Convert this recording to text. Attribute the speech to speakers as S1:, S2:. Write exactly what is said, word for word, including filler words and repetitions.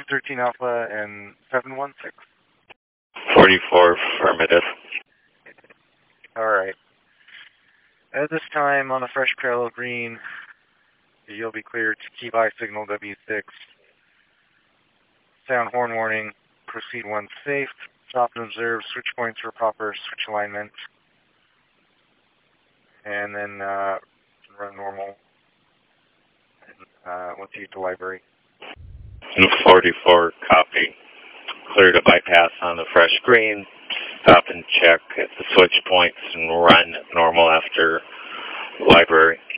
S1: thirteen Alpha and seven one six.
S2: forty-four, affirmative.
S1: Alright. At this time, on a fresh parallel green, you'll be cleared to keep eye signal W six. Sound horn warning, proceed one safe. Stop and observe switch points for proper switch alignment. And then uh, run normal. And, uh, once you get to library.
S2: forty-four, copy. Clear to bypass on the fresh green. Stop and check at the switch points and run normal after library.